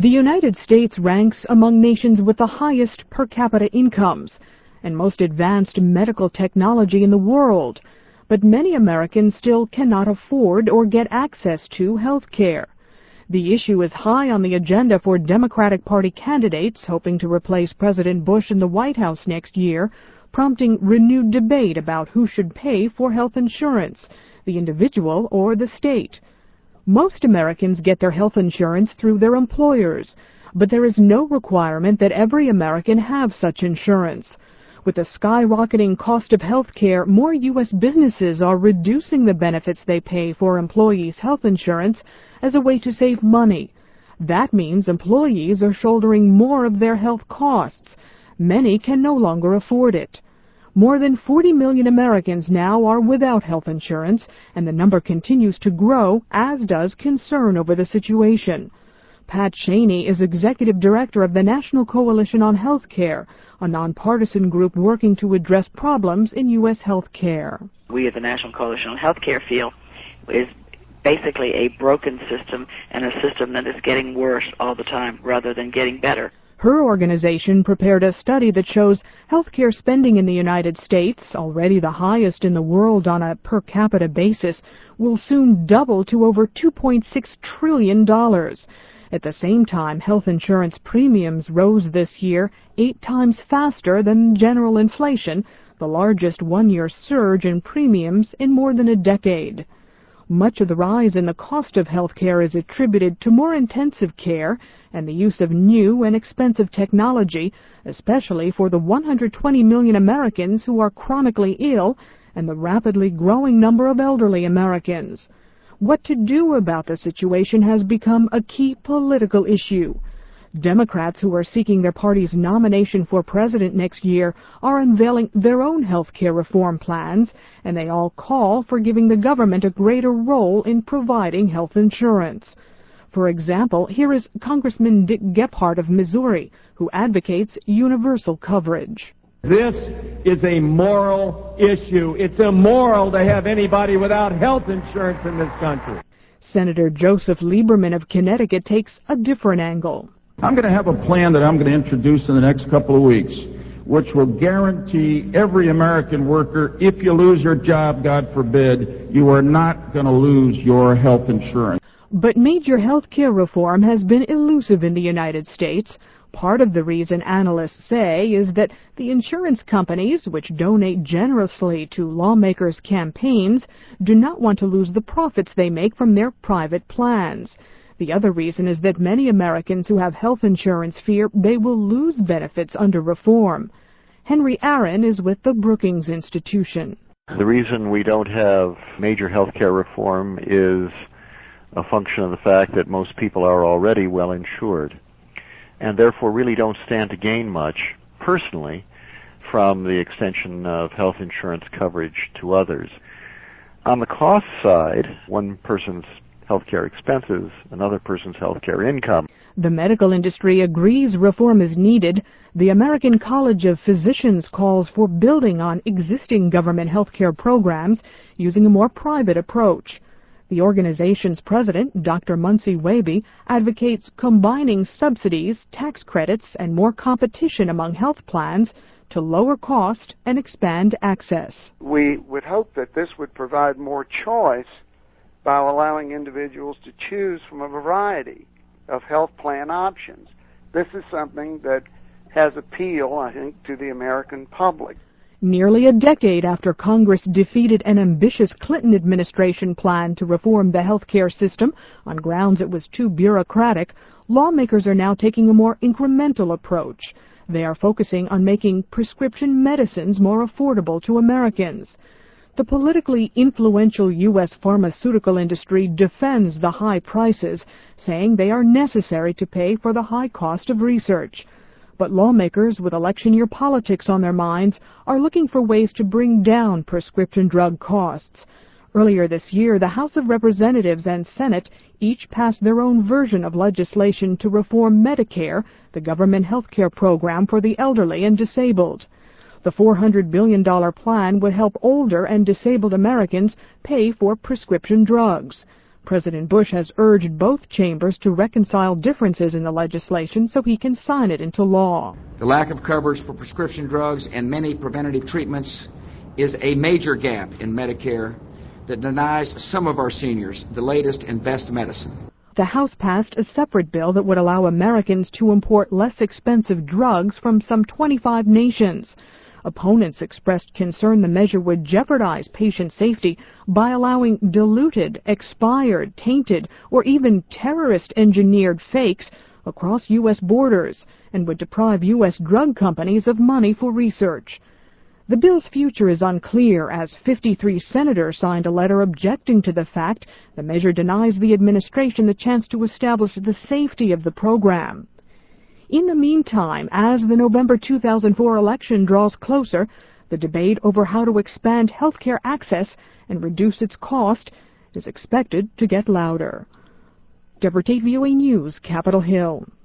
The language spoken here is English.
The United States ranks among nations with the highest per capita incomes and most advanced medical technology in the world, but many Americans still cannot afford or get access to health care. The issue is high on the agenda for Democratic Party candidates hoping to replace President Bush in the White House next year, prompting renewed debate about who should pay for health insurance, the individual or the state. Most Americans get their health insurance through their employers, but there is no requirement that every American have such insurance. With the skyrocketing cost of health care, more U.S. businesses are reducing the benefits they pay for employees' health insurance as a way to save money. That means employees are shouldering more of their health costs. Many can no longer afford it. More than 40 million Americans now are without health insurance, and the number continues to grow, as does concern over the situation. Pat Cheney is executive director of the National Coalition on Health Care, a nonpartisan group working to address problems in U.S. health care. We at the National Coalition on Health Care feel is basically a broken system and a system that is getting worse all the time rather than getting better. Her organization prepared a study that shows healthcare spending in the United States, already the highest in the world on a per capita basis, will soon double to over $2.6 trillion. At the same time, health insurance premiums rose this year 8 times faster than general inflation, the largest one-year surge in premiums in more than a decade. Much of the rise in the cost of health care is attributed to more intensive care and the use of new and expensive technology, especially for the 120 million Americans who are chronically ill and the rapidly growing number of elderly Americans. What to do about the situation has become a key political issue. Democrats who are seeking their party's nomination for president next year are unveiling their own health care reform plans, and they all call for giving the government a greater role in providing health insurance. For example, here is Congressman Dick Gephardt of Missouri, who advocates universal coverage. This is a moral issue. It's immoral to have anybody without health insurance in this country. Senator Joseph Lieberman of Connecticut takes a different angle. I'm going to have a plan that I'm going to introduce in the next couple of weeks, which will guarantee every American worker, if you lose your job, God forbid, you are not going to lose your health insurance. But major health care reform has been elusive in the United States. Part of the reason analysts say is that the insurance companies, which donate generously to lawmakers' campaigns, do not want to lose the profits they make from their private plans. The other reason is that many Americans who have health insurance fear they will lose benefits under reform. Henry Aaron is with the Brookings Institution. The reason we don't have major health care reform is a function of the fact that most people are already well insured and therefore really don't stand to gain much personally from the extension of health insurance coverage to others. On the cost side, one person's healthcare expenses, another person's healthcare income. The medical industry agrees reform is needed. The American College of Physicians calls for building on existing government healthcare programs using a more private approach. The organization's president, Dr. Muncie Waby, advocates combining subsidies, tax credits, and more competition among health plans to lower cost and expand access. We would hope that this would provide more choice by allowing individuals to choose from a variety of health plan options. This is something that has appeal, I think, to the American public. Nearly a decade after Congress defeated an ambitious Clinton administration plan to reform the health care system on grounds it was too bureaucratic, lawmakers are now taking a more incremental approach. They are focusing on making prescription medicines more affordable to Americans. The politically influential U.S. pharmaceutical industry defends the high prices, saying they are necessary to pay for the high cost of research. But lawmakers with election year politics on their minds are looking for ways to bring down prescription drug costs. Earlier this year, the House of Representatives and Senate each passed their own version of legislation to reform Medicare, the government health care program for the elderly and disabled. The $400 billion plan would help older and disabled Americans pay for prescription drugs. President Bush has urged both chambers to reconcile differences in the legislation so he can sign it into law. The lack of coverage for prescription drugs and many preventative treatments is a major gap in Medicare that denies some of our seniors the latest and best medicine. The House passed a separate bill that would allow Americans to import less expensive drugs from some 25 nations. Opponents expressed concern the measure would jeopardize patient safety by allowing diluted, expired, tainted, or even terrorist-engineered fakes across U.S. borders and would deprive U.S. drug companies of money for research. The bill's future is unclear, as 53 senators signed a letter objecting to the fact the measure denies the administration the chance to establish the safety of the program. In the meantime, as the November 2004 election draws closer, the debate over how to expand health care access and reduce its cost is expected to get louder. Deborah Tate, VOA News, Capitol Hill.